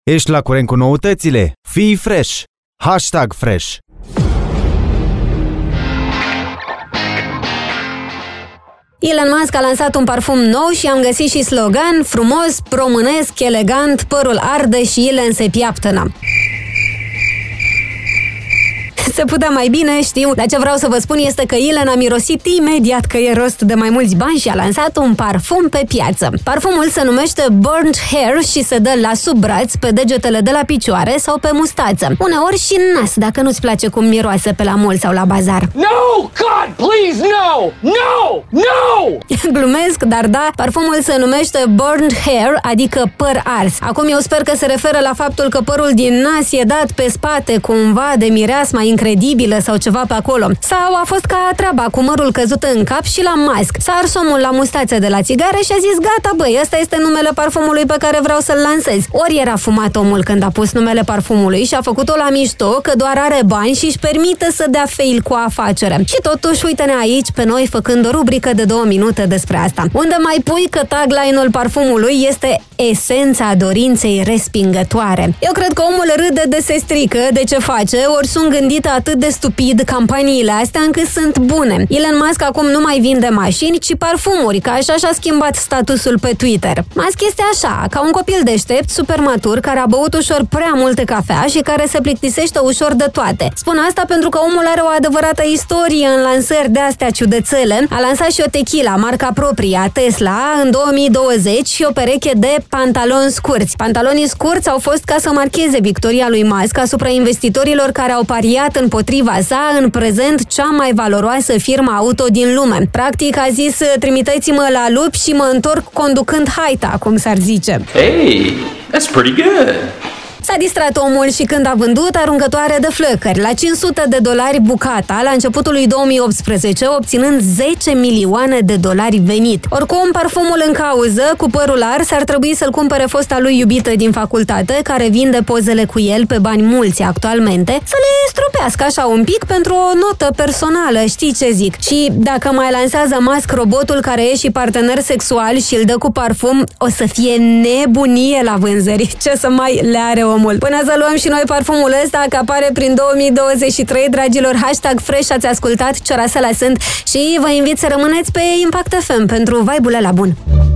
Ești la curent cu noutățile? Fii fresh! #fresh. Elon Musk a lansat un parfum nou și am găsit și slogan: frumos, românesc, elegant, părul arde și Elon se piaptănă. Se putea mai bine, știu, dar ce vreau să vă spun este că Elon a mirosit imediat că e rost de mai mulți bani și a lansat un parfum pe piață. Parfumul se numește Burnt Hair și se dă la sub braț, pe degetele de la picioare sau pe mustață. Uneori și în nas, dacă nu-ți place cum miroase pe la mall sau la bazar. No! God, please, no! No! No! Glumesc, dar da, parfumul se numește Burnt Hair, adică păr ars. Acum eu sper că se referă la faptul că părul din nas e dat pe spate cumva de mireasma incredibilă sau ceva pe acolo. Sau a fost ca treaba cu mărul căzut în cap și la Musk. S-a ars omul la mustață de la țigară și a zis: gata, băi, ăsta este numele parfumului pe care vreau să-l lansez. Ori era fumat omul când a pus numele parfumului și a făcut-o la mișto că doar are bani și își permite să dea fail cu afacere. Și totuși, uite-ne aici pe noi făcând o rubrică de 2 minute despre asta, unde mai pui că tagline-ul parfumului este esența dorinței respingătoare. Eu cred că omul râde de se strică de ce face, ori sunt gândite atât de stupid campaniile astea încât sunt bune. Elon Musk acum nu mai vinde mașini, ci parfumuri, că așa și-a schimbat statusul pe Twitter. Musk este așa, ca un copil deștept, super matur, care a băut ușor prea multe cafea și care se plictisește ușor de toate. Spun asta pentru că omul are o adevărată istorie în lansări de astea ciudățele. A lansat și o tequila, marca proprie a Tesla, în 2020 și o pereche de pantaloni scurți. Pantalonii scurți au fost ca să marcheze victoria lui Musk asupra investitorilor care au pariat împotriva sa, în prezent cea mai valoroasă firmă auto din lume. Practic a zis: trimiteți-mă la lup și mă întorc conducând haita, cum s-ar zice. Hey, that's pretty good. S-a distrat omul și când a vândut aruncătoare de flăcări la $500 bucata la începutul lui 2018, obținând $10 milioane venit. Oricum, parfumul în cauză, cu părul ars, ar trebui să-l cumpere fosta lui iubită din facultate, care vinde pozele cu el pe bani mulți actualmente, să le stropească așa un pic pentru o notă personală, știi ce zic? Și dacă mai lansează Musk robotul care e și partener sexual și îl dă cu parfum, o să fie nebunie la vânzări. Ce să mai le are omul. Până să luăm și noi parfumul ăsta, că apare prin 2023, dragilor, #fresh, ați ascultat Ciorasela sunt și vă invit să rămâneți pe Impact FM pentru vibe-ul ăla bun.